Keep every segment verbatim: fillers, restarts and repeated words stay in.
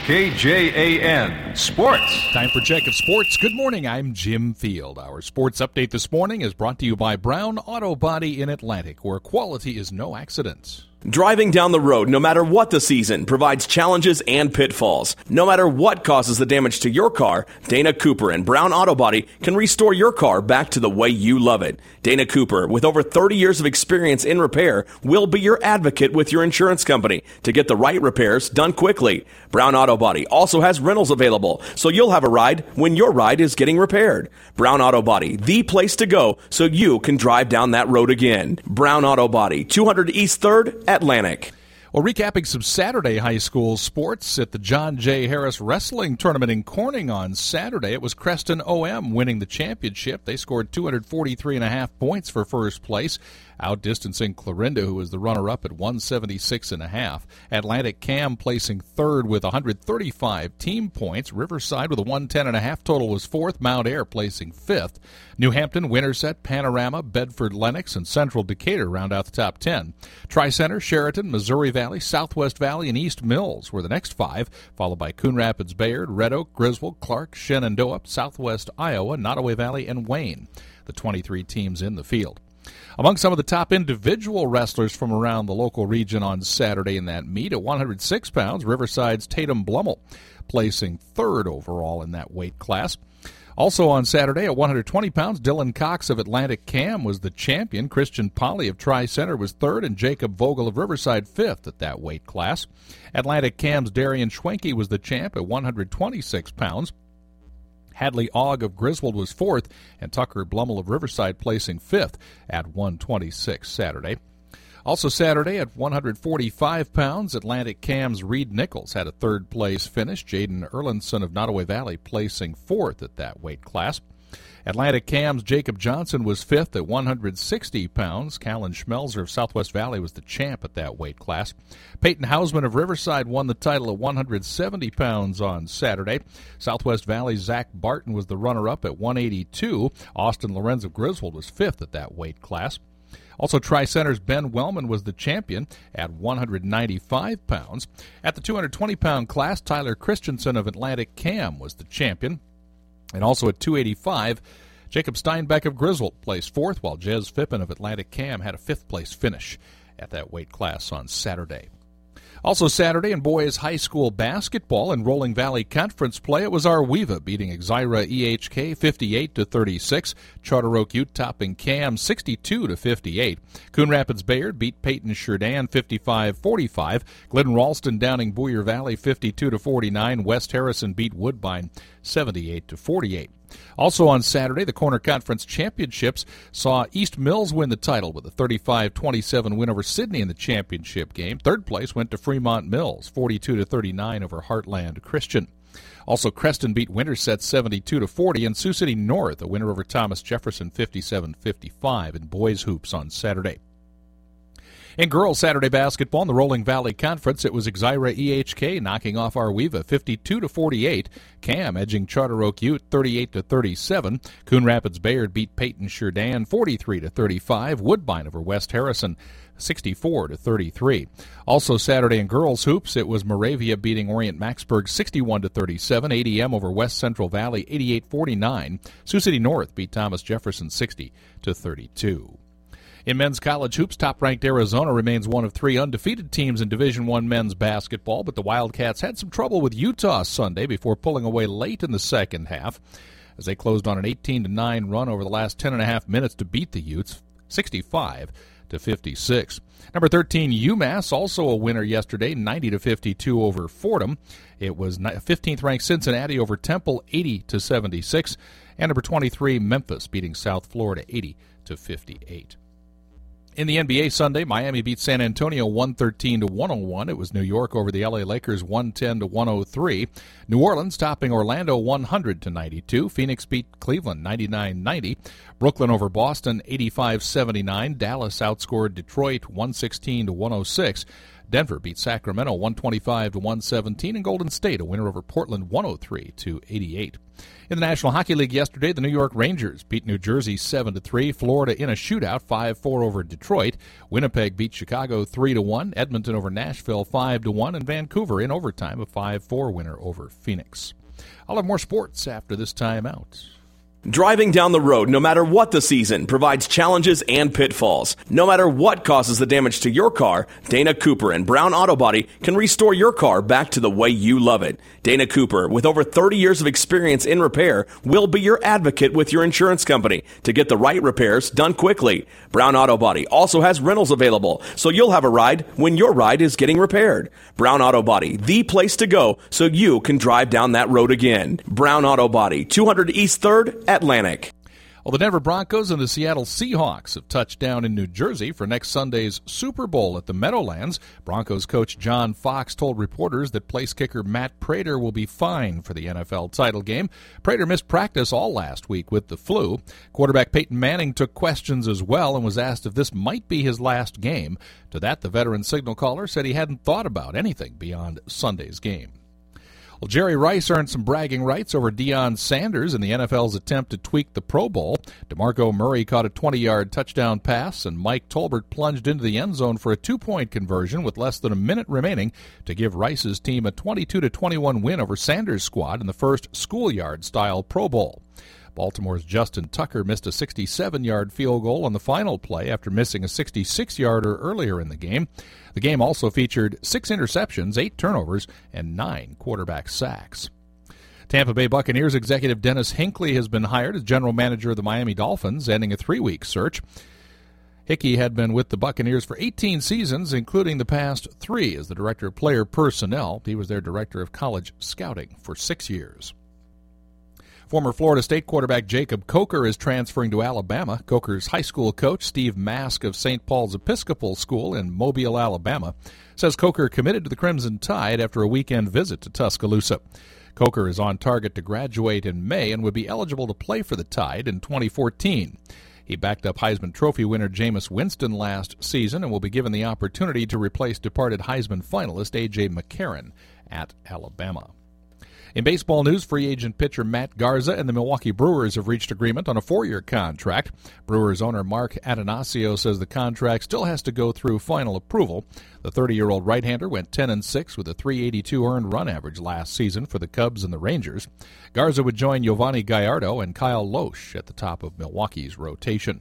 K J A N Sports. Time for Check of Sports. Good morning, I'm Jim Field. Our sports update this morning is brought to you by Brown Auto Body in Atlantic, where quality is no accident. Driving down the road, no matter what the season, provides challenges and pitfalls. No matter what causes the damage to your car, Dana Cooper and Brown Auto Body can restore your car back to the way you love it. Dana Cooper, with over thirty years of experience in repair, will be your advocate with your insurance company to get the right repairs done quickly. Brown Auto Body also has rentals available, so you'll have a ride when your ride is getting repaired. Brown Auto Body, the place to go so you can drive down that road again. Brown Auto Body, two hundred East third, Atlantic. Well, recapping some Saturday high school sports at the John J. Harris Wrestling Tournament in Corning on Saturday. It was Creston O M winning the championship. They scored two hundred forty-three and a half points for first place, outdistancing Clarinda, who was the runner-up at one seventy-six and a half. Atlantic Cam placing third with one hundred thirty-five team points. Riverside with a one ten and a half total was fourth. Mount Air placing fifth. New Hampton, Winterset, Panorama, Bedford, Lenox, and Central Decatur round out the top ten. Tri-Center, Sheraton, Missouri Valley, Southwest Valley, and East Mills were the next five, followed by Coon Rapids, Bayard, Red Oak, Griswold, Clark, Shenandoah, Southwest Iowa, Nottoway Valley, and Wayne, the twenty-three teams in the field. Among some of the top individual wrestlers from around the local region on Saturday in that meet, at one hundred six pounds, Riverside's Tatum Blummel placing third overall in that weight class. Also on Saturday, at one hundred twenty pounds, Dylan Cox of Atlantic Cam was the champion. Christian Polly of Tri-Center was third, and Jacob Vogel of Riverside fifth at that weight class. Atlantic Cam's Darian Schwenke was the champ at one hundred twenty-six pounds. Hadley Ogg of Griswold was fourth, and Tucker Blummel of Riverside placing fifth at one twenty-six Saturday. Also Saturday at one hundred forty-five pounds, Atlantic Cam's Reed Nichols had a third-place finish. Jaden Erlinson of Nottoway Valley placing fourth at that weight class. Atlantic Cam's Jacob Johnson was fifth at one hundred sixty pounds. Callan Schmelzer of Southwest Valley was the champ at that weight class. Peyton Hausman of Riverside won the title at one hundred seventy pounds on Saturday. Southwest Valley's Zach Barton was the runner-up at one eighty-two. Austin Lorenz of Griswold was fifth at that weight class. Also, Tri-Center's Ben Wellman was the champion at one hundred ninety-five pounds. At the two hundred twenty pound class, Tyler Christensen of Atlantic Cam was the champion. And also at two eighty-five, Jacob Steinbeck of Griswold placed fourth, while Jez Fippen of Atlantic Cam had a fifth-place finish at that weight class on Saturday. Also Saturday in boys high school basketball and Rolling Valley Conference play, it was Arweva beating Exira E H K fifty-eight to thirty-six. Charter Oak Ute topping Cam sixty-two to fifty-eight. Coon Rapids Bayard beat Peyton Sherdan fifty-five forty-five. Glidden Ralston downing Boyer Valley fifty-two to forty-nine. West Harrison beat Woodbine seventy-eight to forty-eight. Also on Saturday, the Corner Conference Championships saw East Mills win the title with a thirty-five twenty-seven win over Sidney in the championship game. Third place went to Fremont Mills, forty-two to thirty-nine over Heartland Christian. Also, Creston beat Winterset seventy-two to forty, and Sioux City North a winner over Thomas Jefferson fifty-seven fifty-five in boys hoops on Saturday. In girls Saturday basketball in the Rolling Valley Conference, it was Exira E H K knocking off Arweva fifty-two to forty-eight. Cam edging Charter Oak Ute thirty-eight to thirty-seven. Coon Rapids Bayard beat Peyton Sherdan forty-three to thirty-five. Woodbine over West Harrison sixty-four to thirty-three. Also Saturday in girls hoops, it was Moravia beating Orient Maxburg sixty-one to thirty-seven. A D M over West Central Valley eighty-eight forty-nine. Sioux City North beat Thomas Jefferson sixty to thirty-two. In men's college hoops, top-ranked Arizona remains one of three undefeated teams in Division I men's basketball, but the Wildcats had some trouble with Utah Sunday before pulling away late in the second half as they closed on an eighteen to nine run over the last ten and a half minutes to beat the Utes, sixty-five to fifty-six. Number thirteen, UMass, also a winner yesterday, ninety to fifty-two over Fordham. It was fifteenth-ranked Cincinnati over Temple, eighty to seventy-six. And number twenty-three, Memphis, beating South Florida, eighty to fifty-eight. In the N B A Sunday, Miami beat San Antonio one thirteen to one oh one. It was New York over the L A Lakers one ten to one oh three. New Orleans topping Orlando one hundred to ninety-two. Phoenix beat Cleveland ninety-nine ninety. Brooklyn over Boston eighty-five seventy-nine. Dallas outscored Detroit one sixteen to one oh six. Denver beat Sacramento one twenty-five to one seventeen, and Golden State a winner over Portland one oh three to eighty-eight. In the National Hockey League yesterday, the New York Rangers beat New Jersey seven to three, Florida in a shootout five four over Detroit, Winnipeg beat Chicago three to one, Edmonton over Nashville five to one, and Vancouver in overtime a five four winner over Phoenix. I'll have more sports after this timeout. Driving down the road, no matter what the season, provides challenges and pitfalls. No matter what causes the damage to your car, Dana Cooper and Brown Auto Body can restore your car back to the way you love it. Dana Cooper, with over thirty years of experience in repair, will be your advocate with your insurance company to get the right repairs done quickly. Brown Auto Body also has rentals available, so you'll have a ride when your ride is getting repaired. Brown Auto Body, the place to go so you can drive down that road again. Brown Auto Body, two hundred East third, Atlantic. Well, the Denver Broncos and the Seattle Seahawks have touched down in New Jersey for next Sunday's Super Bowl at the Meadowlands. Broncos coach John Fox told reporters that place kicker Matt Prater will be fine for the N F L title game. Prater missed practice all last week with the flu. Quarterback Peyton Manning took questions as well and was asked if this might be his last game. To that, the veteran signal caller said he hadn't thought about anything beyond Sunday's game. Well, Jerry Rice earned some bragging rights over Deion Sanders in the N F L's attempt to tweak the Pro Bowl. DeMarco Murray caught a twenty-yard touchdown pass, and Mike Tolbert plunged into the end zone for a two-point conversion with less than a minute remaining to give Rice's team a twenty-two to twenty-one win over Sanders' squad in the first schoolyard-style Pro Bowl. Baltimore's Justin Tucker missed a sixty-seven-yard field goal on the final play after missing a sixty-six-yarder earlier in the game. The game also featured six interceptions, eight turnovers, and nine quarterback sacks. Tampa Bay Buccaneers executive Dennis Hinckley has been hired as general manager of the Miami Dolphins, ending a three-week search. Hickey had been with the Buccaneers for eighteen seasons, including the past three as the director of player personnel. He was their director of college scouting for six years. Former Florida State quarterback Jacob Coker is transferring to Alabama. Coker's high school coach, Steve Mask of Saint Paul's Episcopal School in Mobile, Alabama, says Coker committed to the Crimson Tide after a weekend visit to Tuscaloosa. Coker is on target to graduate in May and would be eligible to play for the Tide in twenty fourteen. He backed up Heisman Trophy winner Jameis Winston last season and will be given the opportunity to replace departed Heisman finalist A J. McCarron at Alabama. In baseball news, free agent pitcher Matt Garza and the Milwaukee Brewers have reached agreement on a four-year contract. Brewers owner Mark Atanasio says the contract still has to go through final approval. The thirty-year-old right-hander went ten and six with a three eighty-two earned run average last season for the Cubs and the Rangers. Garza would join Giovanni Gallardo and Kyle Loesch at the top of Milwaukee's rotation.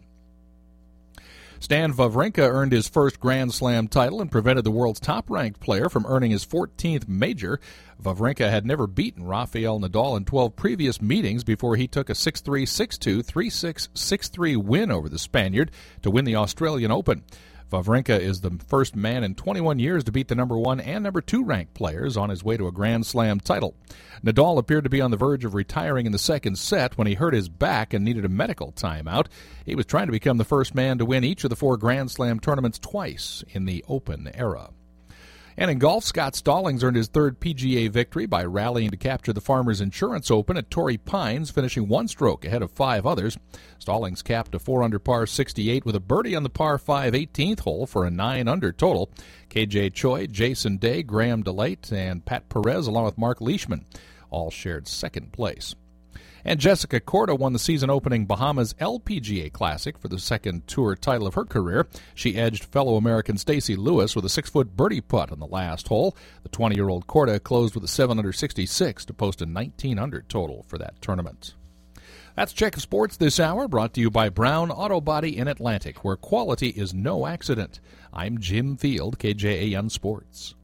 Stan Wawrinka earned his first Grand Slam title and prevented the world's top-ranked player from earning his fourteenth major. Wawrinka had never beaten Rafael Nadal in twelve previous meetings before he took a six three, six two, three six, six three win over the Spaniard to win the Australian Open. Wawrinka is the first man in twenty-one years to beat the number one and number two ranked players on his way to a Grand Slam title. Nadal appeared to be on the verge of retiring in the second set when he hurt his back and needed a medical timeout. He was trying to become the first man to win each of the four Grand Slam tournaments twice in the Open era. And in golf, Scott Stallings earned his third P G A victory by rallying to capture the Farmers Insurance Open at Torrey Pines, finishing one stroke ahead of five others. Stallings capped a four under par sixty-eight with a birdie on the par five eighteenth hole for a nine under total. K J Choi, Jason Day, Graham DeLate, and Pat Perez, along with Mark Leishman, all shared second place. And Jessica Korda won the season-opening Bahamas L P G A Classic for the second tour title of her career. She edged fellow American Stacey Lewis with a six-foot birdie putt on the last hole. The twenty-year-old Korda closed with a seven under sixty-six to post a nineteen under total for that tournament. That's Check of Sports this hour, brought to you by Brown Auto Body in Atlantic, where quality is no accident. I'm Jim Field, K J A N Sports.